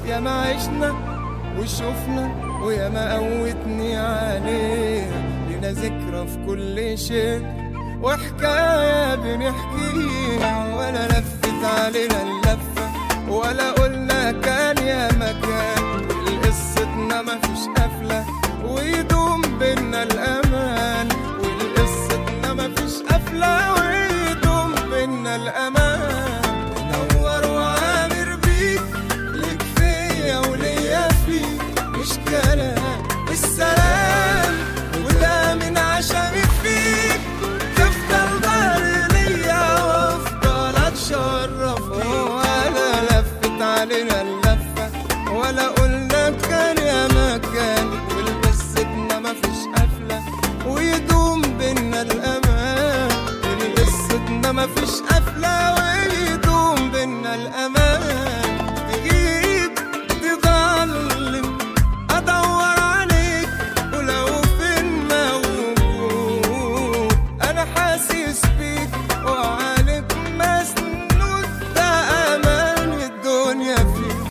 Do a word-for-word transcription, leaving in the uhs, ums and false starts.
يا ما عشنا وشوفنا ويا ما قوتني عليه، لنا ذكرى في كل شيء وحكاية بنحكيها، ولا لفت علينا اللفة ولا قلنا كان يا مكان، والقصتنا مفيش قفلة ويدوم بينا الأمان، والقصتنا مفيش قفلة ويدوم بينا الأمان. نور وعامر بيك ليك فيا وليا فيك مش كلام السلام، وده من عشمي فيك تفضل ظهر ليا وافضل اتشرف، ولا لفت علينا اللفة ولا